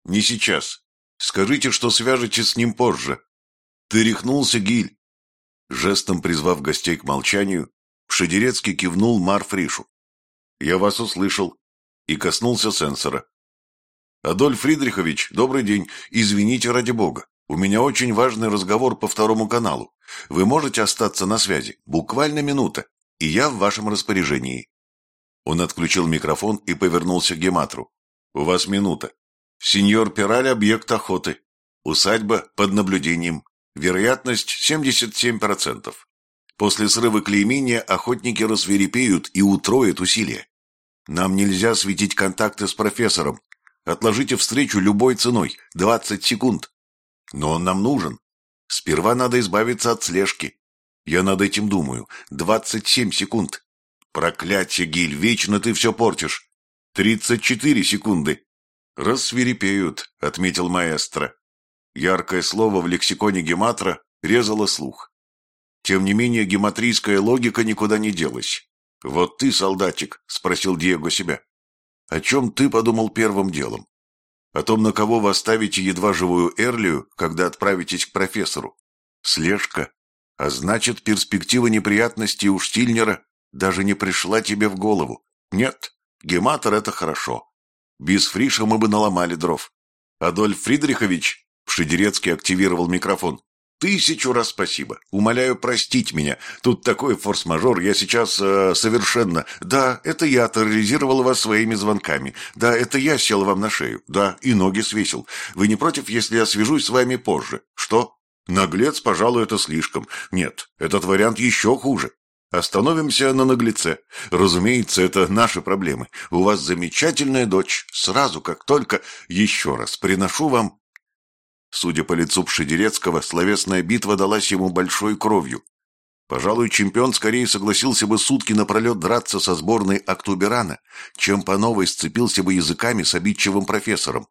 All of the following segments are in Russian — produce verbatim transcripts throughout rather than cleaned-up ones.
Не сейчас. Скажите, что свяжете с ним позже. Ты рехнулся, Гиль? Жестом призвав гостей к молчанию, Пшедерецкий кивнул Марфришу. Я вас услышал. И коснулся сенсора. Адольф Фридрихович, добрый день. Извините ради бога. У меня очень важный разговор по второму каналу. Вы можете остаться на связи? Буквально минута. И я в вашем распоряжении. Он отключил микрофон и повернулся к Гематру. У вас минута. Сеньор Пираль, объект охоты. Усадьба под наблюдением. Вероятность семьдесят семь процентов. После срыва клеймения охотники рассвирепеют и утроят усилия. Нам нельзя светить контакты с профессором. Отложите встречу любой ценой. двадцать секунд. Но он нам нужен. Сперва надо избавиться от слежки. Я над этим думаю. двадцать семь секунд. Проклятье, Гиль, вечно ты все портишь. тридцать четыре секунды. Рассвирепеют, отметил маэстро. Яркое слово в лексиконе Гематра резало слух. Тем не менее, гематрийская логика никуда не делась. «Вот ты, солдатик», — спросил Диего себя, — «о чем ты подумал первым делом? О том, на кого вы оставите едва живую Эрлию, когда отправитесь к профессору? Слежка. А значит, перспектива неприятностей у Штильнера даже не пришла тебе в голову. Нет, Гематр — это хорошо. Без Фриша мы бы наломали дров. Адольф Фридрихович», — Пшедерецкий активировал микрофон, — «тысячу раз спасибо. Умоляю простить меня. Тут такой форс-мажор, я сейчас э, совершенно... Да, это я терроризировал вас своими звонками. Да, это я сел вам на шею. Да, и ноги свесил. Вы не против, если я свяжусь с вами позже? Что? Наглец, пожалуй, это слишком. Нет, этот вариант еще хуже. Остановимся на наглеце. Разумеется, это наши проблемы. У вас замечательная дочь. Сразу, как только... Еще раз приношу вам... Судя по лицу Пшедерецкого, словесная битва далась ему большой кровью. Пожалуй, чемпион скорее согласился бы сутки напролет драться со сборной Актуберана, чем по новой сцепился бы языками с обидчивым профессором.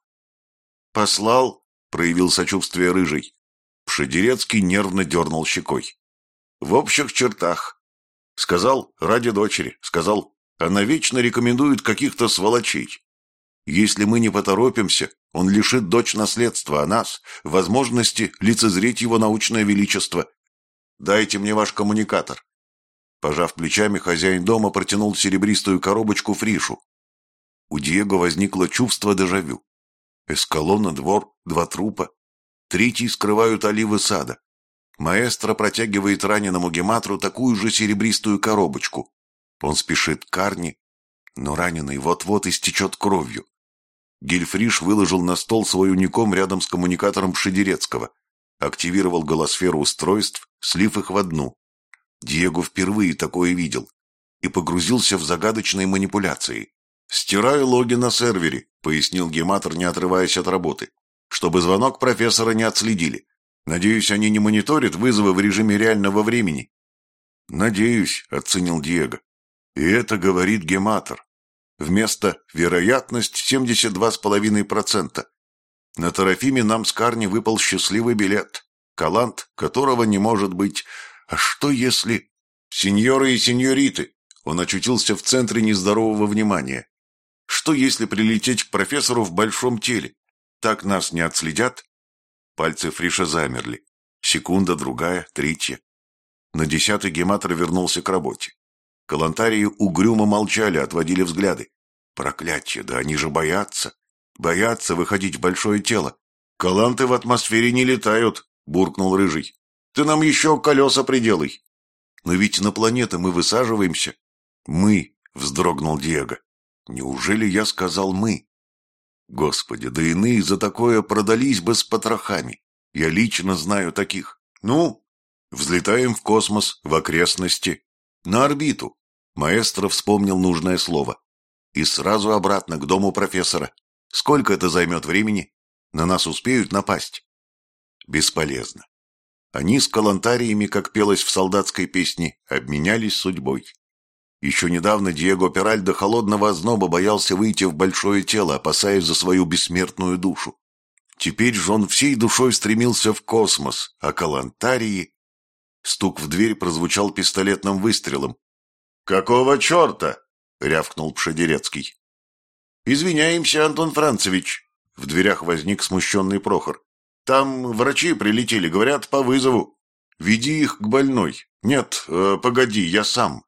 «Послал?» — проявил сочувствие Рыжий. Пшедерецкий нервно дернул щекой. «В общих чертах. Сказал, ради дочери. Сказал, она вечно рекомендует каких-то сволочей. Если мы не поторопимся, он лишит дочь наследства, а нас — возможности лицезреть его научное величество. Дайте мне ваш коммуникатор». Пожав плечами, хозяин дома протянул серебристую коробочку Фришу. У Диего возникло чувство дежавю. Эскалона, двор, два трупа. Третий скрывают оливы сада. Маэстро протягивает раненому Гематру такую же серебристую коробочку. Он спешит к Карни, но раненый вот-вот истечет кровью. Гильфриш выложил на стол свой уником рядом с коммуникатором Пшедерецкого, активировал голосферу устройств, слив их в одну. Диего впервые такое видел и погрузился в загадочные манипуляции. «Стираю логи на сервере», — пояснил Гематр, не отрываясь от работы, «чтобы звонок профессора не отследили. Надеюсь, они не мониторят вызовы в режиме реального времени». «Надеюсь», — оценил Диего. «И это говорит Гематр. Вместо вероятность семьдесят два с половиной процента. На Тарафиме нам с Карни выпал счастливый билет, калант, которого не может быть. А что если... Сеньоры и сеньориты!» Он очутился в центре нездорового внимания. «Что если прилететь к профессору в большом теле? Так нас не отследят?» Пальцы Фриша замерли. Секунда, другая, третья. На десятый Гематр вернулся к работе. Калантарии угрюмо молчали, отводили взгляды. Проклятье, да они же боятся. Боятся выходить в большое тело. «Каланты в атмосфере не летают», — буркнул Рыжий. «Ты нам еще колеса приделай». «Но ведь на планеты мы высаживаемся». «Мы», — вздрогнул Диего. «Неужели я сказал «мы»?» Господи, да иные за такое продались бы с потрохами. Я лично знаю таких. Ну, взлетаем в космос, в окрестности, на орбиту. Маэстро вспомнил нужное слово. И сразу обратно к дому профессора. Сколько это займет времени? На нас успеют напасть? Бесполезно. Они с калантариями, как пелось в солдатской песне, обменялись судьбой. Еще недавно Диего Пираль до холодного озноба боялся выйти в большое тело, опасаясь за свою бессмертную душу. Теперь же он всей душой стремился в космос, а калантарии... Стук в дверь прозвучал пистолетным выстрелом. «Какого черта?» — рявкнул Пшедерецкий. «Извиняемся, Антон Францевич». В дверях возник смущенный Прохор. «Там врачи прилетели, говорят, по вызову. Веди их к больной. Нет, э, погоди, я сам».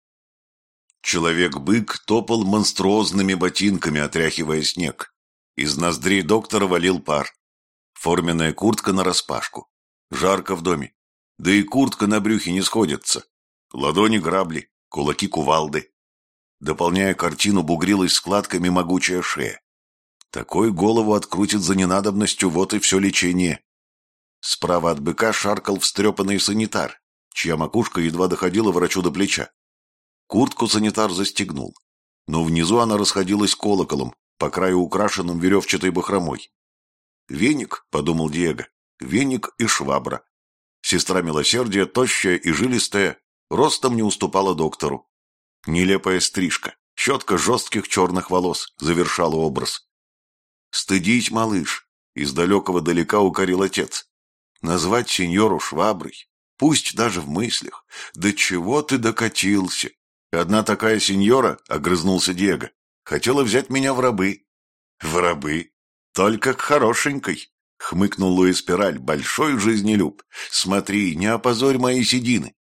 Человек-бык топал монструозными ботинками, отряхивая снег. Из ноздрей доктора валил пар. Форменная куртка нараспашку. Жарко в доме. Да и куртка на брюхе не сходится. Ладони грабли, кулаки кувалды. Дополняя картину, бугрилась складками могучая шея. Такой голову открутит за ненадобностью, вот и все лечение. Справа от быка шаркал встрепанный санитар, чья макушка едва доходила врачу до плеча. Куртку санитар застегнул, но внизу она расходилась колоколом, по краю украшенным веревчатой бахромой. «Веник», — подумал Диего, — «веник и швабра». Сестра милосердия, тощая и жилистая, ростом не уступала доктору. Нелепая стрижка, щетка жестких черных волос завершала образ. «Стыдить, малыш», — из далекого далека укорил отец. «Назвать сеньору шваброй, пусть даже в мыслях. До чего ты докатился?» «Одна такая сеньора», — огрызнулся Диего, — «хотела взять меня в рабы». «В рабы? Только к хорошенькой», — хмыкнул Луис Пираль, большой жизнелюб. «Смотри, не опозорь мои седины».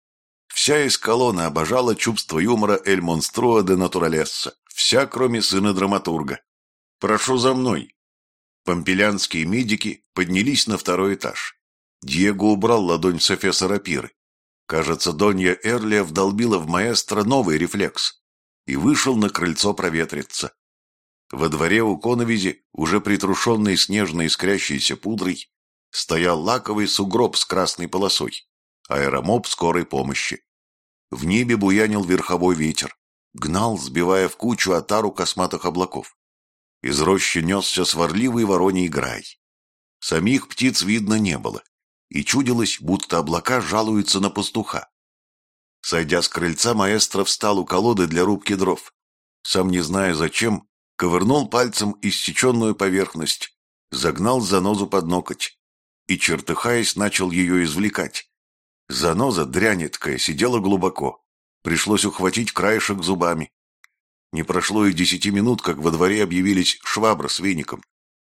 Вся эскалона обожала чувство юмора Эль Монструо де Натуралесса, вся, кроме сына драматурга. «Прошу за мной». Помпелянские медики поднялись на второй этаж. Диего убрал ладонь с эфеса рапиры. Кажется, Донья Эрлия вдолбила в маэстро новый рефлекс и вышел на крыльцо проветриться. Во дворе у коновизи, уже притрушенный снежной искрящейся пудрой, стоял лаковый сугроб с красной полосой, аэромоб скорой помощи. В небе буянил верховой ветер, гнал, сбивая в кучу отару косматых облаков. Из рощи несся сварливый вороний грай. Самих птиц видно не было, и чудилось, будто облака жалуются на пастуха. Сойдя с крыльца, маэстро встал у колоды для рубки дров. Сам не зная зачем, ковырнул пальцем иссеченную поверхность, загнал занозу под ноготь и, чертыхаясь, начал ее извлекать. Заноза, дрянь эткая, сидела глубоко. Пришлось ухватить краешек зубами. Не прошло и десяти минут, как во дворе объявились швабра с веником.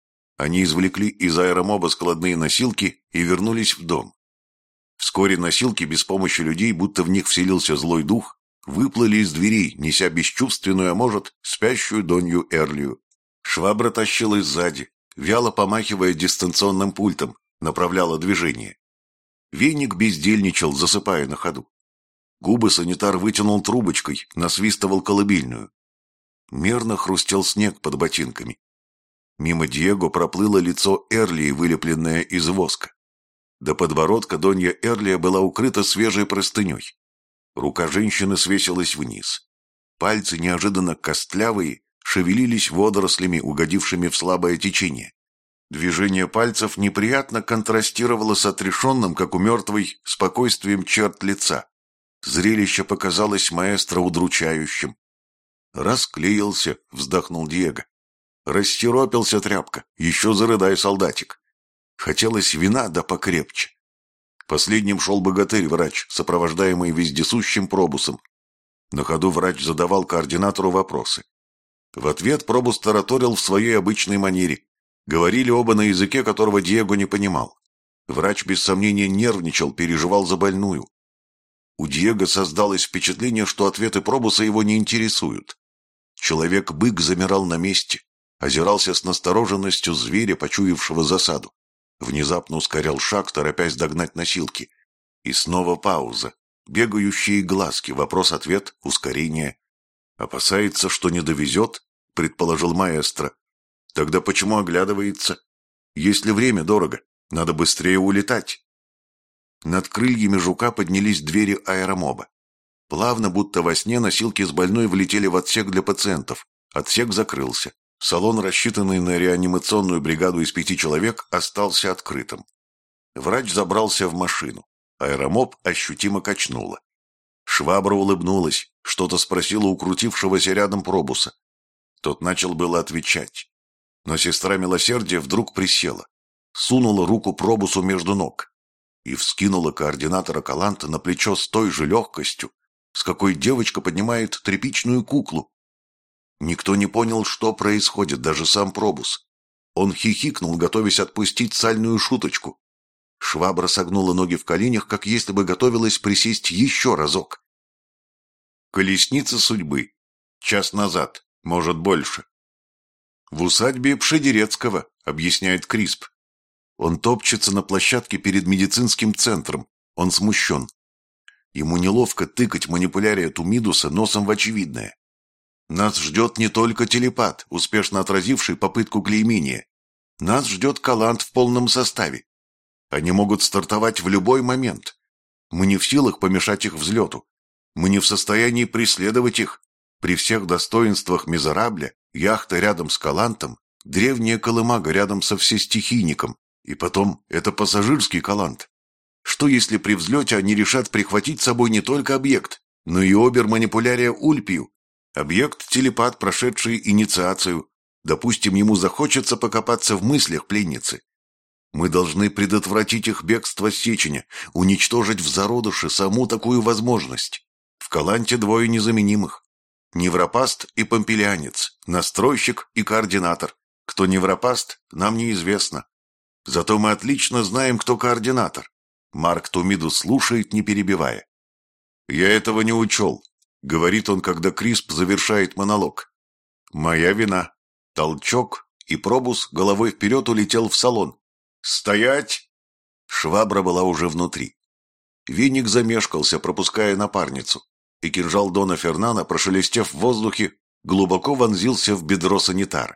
Они извлекли из аэромоба складные носилки и вернулись в дом. Вскоре носилки, без помощи людей, будто в них вселился злой дух, выплыли из дверей, неся бесчувственную, а может, спящую Донью Эрлию. Швабра тащилась сзади, вяло помахивая дистанционным пультом, направляла движение. Веник бездельничал, засыпая на ходу. Губы санитар вытянул трубочкой, насвистывал колыбельную. Мерно хрустел снег под ботинками. Мимо Диего проплыло лицо Эрлии, вылепленное из воска. До подбородка Донья Эрлия была укрыта свежей простыней. Рука женщины свесилась вниз. Пальцы, неожиданно костлявые, шевелились водорослями, угодившими в слабое течение. Движение пальцев неприятно контрастировало с отрешенным, как у мертвой, спокойствием черт лица. Зрелище показалось маэстро удручающим. «Расклеился», — вздохнул Диего. «Растеропился тряпка, еще зарыдай, солдатик». Хотелось вина, да покрепче. Последним шел богатырь-врач, сопровождаемый вездесущим пробусом. На ходу врач задавал координатору вопросы. В ответ пробус тараторил в своей обычной манере. Говорили оба на языке, которого Диего не понимал. Врач без сомнения нервничал, переживал за больную. У Диего создалось впечатление, что ответы пробуса его не интересуют. Человек-бык замирал на месте, озирался с настороженностью зверя, почуявшего засаду. Внезапно ускорял шаг, торопясь догнать носилки. И снова пауза. Бегающие глазки, вопрос-ответ, ускорение. «Опасается, что не довезет?» — предположил маэстро. «Тогда почему оглядывается? Если время дорого, надо быстрее улетать». Над крыльями жука поднялись двери аэромоба. Плавно, будто во сне, носилки с больной влетели в отсек для пациентов. Отсек закрылся. Салон, рассчитанный на реанимационную бригаду из пяти человек, остался открытым. Врач забрался в машину. Аэромоб ощутимо качнуло. Швабра улыбнулась, что-то спросила у крутившегося рядом пробуса. Тот начал было отвечать. Но сестра милосердия вдруг присела, сунула руку пробусу между ног и вскинула координатора Каланта на плечо с той же легкостью, с какой девочка поднимает тряпичную куклу. Никто не понял, что происходит, даже сам пробус. Он хихикнул, готовясь отпустить сальную шуточку. Швабра согнула ноги в коленях, как если бы готовилась присесть еще разок. Колесница судьбы. Час назад, может, больше. В усадьбе Пшедерецкого, объясняет Крисп. Он топчется на площадке перед медицинским центром. Он смущен. Ему неловко тыкать манипулярия Тумидуса носом в очевидное. Нас ждет не только телепат, успешно отразивший попытку клеймения. Нас ждет Калант в полном составе. Они могут стартовать в любой момент. Мы не в силах помешать их взлету. Мы не в состоянии преследовать их. При всех достоинствах Мизерабля, яхта рядом с Калантом, древняя колымага рядом со всестихийником. И потом, это пассажирский Калант. Что если при взлете они решат прихватить с собой не только объект, но и обер-манипулярия Ульпию? Объект-телепат, прошедший инициацию. Допустим, ему захочется покопаться в мыслях пленницы. Мы должны предотвратить их бегство с Сеченя, уничтожить в зародыше саму такую возможность. В Каланте двое незаменимых. Невропаст и помпелианец, настройщик и координатор. Кто невропаст, нам неизвестно. Зато мы отлично знаем, кто координатор. Марк Тумидус слушает, не перебивая. «Я этого не учел», — говорит он, когда Крисп завершает монолог. «Моя вина». Толчок, и Пробус головой вперед улетел в салон. «Стоять!» Швабра была уже внутри. Веник замешкался, пропуская напарницу, и кинжал Дона Фернана, прошелестев в воздухе, глубоко вонзился в бедро санитара.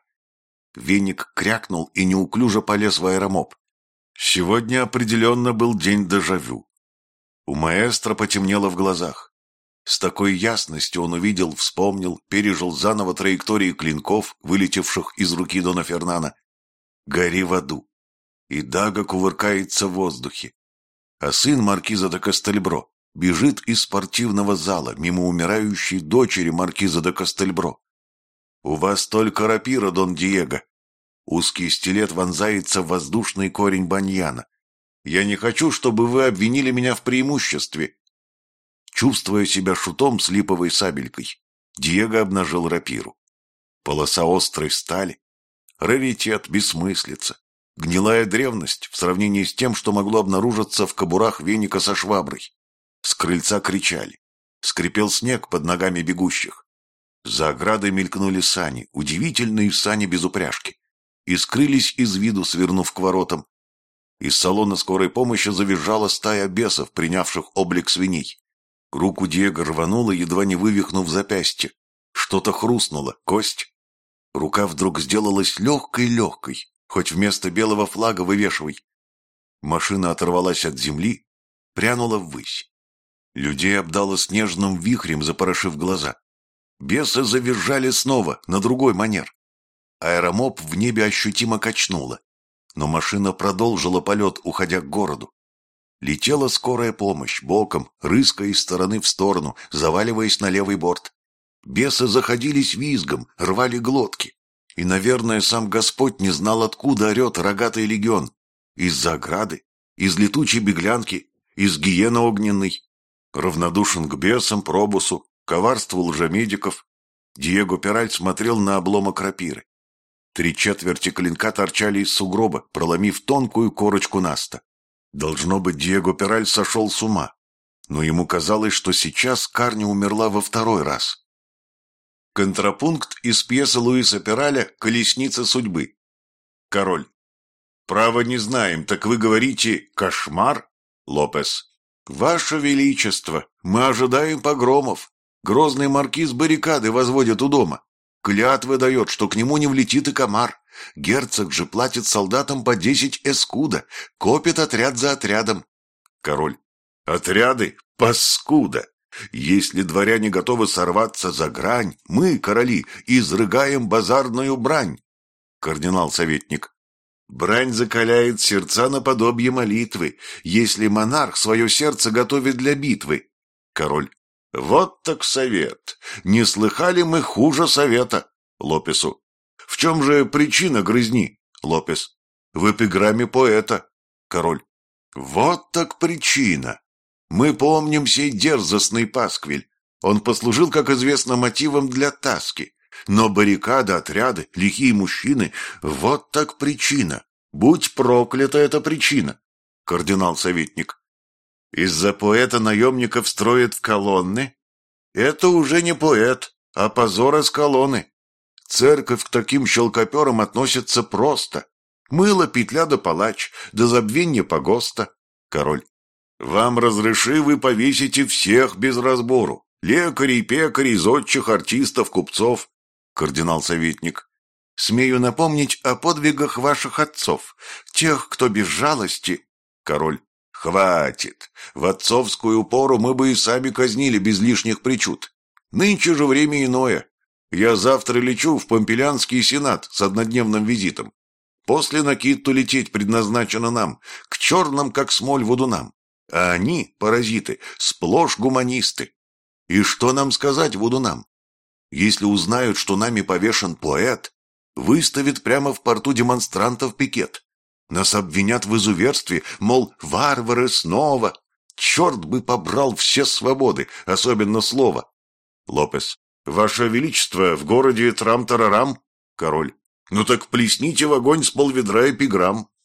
Веник крякнул и неуклюже полез в аэромоб. Сегодня определенно был день дежавю. У маэстро потемнело в глазах. С такой ясностью он увидел, вспомнил, пережил заново траектории клинков, вылетевших из руки Дона Фернана. Гори в аду. И Дага кувыркается в воздухе. А сын маркиза де Кастельбро бежит из спортивного зала мимо умирающей дочери маркиза де Кастельбро. «У вас только рапира, Дон Диего». Узкий стилет вонзается в воздушный корень баньяна. «Я не хочу, чтобы вы обвинили меня в преимуществе». Чувствуя себя шутом с липовой сабелькой, Диего обнажил рапиру. Полоса острой стали. Раритет, бессмыслица. Гнилая древность в сравнении с тем, что могло обнаружиться в кобурах веника со шваброй. С крыльца кричали. Скрипел снег под ногами бегущих. За оградой мелькнули сани, удивительные сани без упряжки, и скрылись из виду, свернув к воротам. Из салона скорой помощи завизжала стая бесов, принявших облик свиней. Руку Диего рвануло, едва не вывихнув запястье. Что-то хрустнуло, кость. Рука вдруг сделалась легкой-легкой, хоть вместо белого флага вывешивай. Машина оторвалась от земли, прянула ввысь. Людей обдало снежным вихрем, запорошив глаза. Бесы завизжали снова, на другой манер. Аэромоб в небе ощутимо качнуло, но машина продолжила полет, уходя к городу. Летела скорая помощь, боком, рыская из стороны в сторону, заваливаясь на левый борт. Бесы заходились визгом, рвали глотки. И, наверное, сам Господь не знал, откуда орет рогатый легион. Из-за ограды, из летучей беглянки, из гиены огненной. Равнодушен к бесам, Пробусу, коварству лжемедиков. Диего Пираль смотрел на обломок рапиры. Три четверти клинка торчали из сугроба, проломив тонкую корочку наста. Должно быть, Диего Пираль сошел с ума, но ему казалось, что сейчас Карни умерла во второй раз. Контрапункт из пьесы Луиса Пираля «Колесница судьбы». Король. Право не знаем, так вы говорите «кошмар»? Лопес. Ваше Величество, мы ожидаем погромов. Грозный маркиз баррикады возводит у дома. Клятвы дает, что к нему не влетит и комар. Герцог же платит солдатам по десять эскуда, копит отряд за отрядом. Король. Отряды? Паскуда! Если дворяне готовы сорваться за грань, мы, короли, изрыгаем базарную брань. Кардинал-советник. Брань закаляет сердца наподобие молитвы, если монарх свое сердце готовит для битвы. Король. Вот так совет. Не слыхали мы хуже совета. Лопесу. В чем же причина грызни? Лопес. В эпиграмме поэта. Король. Вот так причина. Мы помним сей дерзостный пасквиль. Он послужил, как известно, мотивом для таски. Но баррикады, отряды, лихие мужчины — вот так причина. Будь проклята эта причина, кардинал-советник. Из-за поэта наемников строят в колонны? Это уже не поэт, а позор из колонны. Церковь к таким щелкоперам относится просто. Мыло, петля да палач, да забвенье погоста. Король. Вам разреши, вы повесите всех без разбору. Лекарей, пекарей, зодчих, артистов, купцов. Кардинал-советник. Смею напомнить о подвигах ваших отцов, тех, кто без жалости. Король. Хватит. В отцовскую пору мы бы и сами казнили без лишних причуд. Нынче же время иное. Я завтра лечу в Помпелианский сенат с однодневным визитом. После на Китту лететь предназначено нам, к черным, как смоль, водунам. А они, паразиты, сплошь гуманисты. И что нам сказать водунам? Если узнают, что нами повешен поэт, выставят прямо в порту демонстрантов пикет. Нас обвинят в изуверстве, мол, варвары снова. Черт бы побрал все свободы, особенно слово. Лопес. Ваше Величество, в городе Трам-Тарарам? Король. Ну так плесните в огонь с полведра эпиграмм.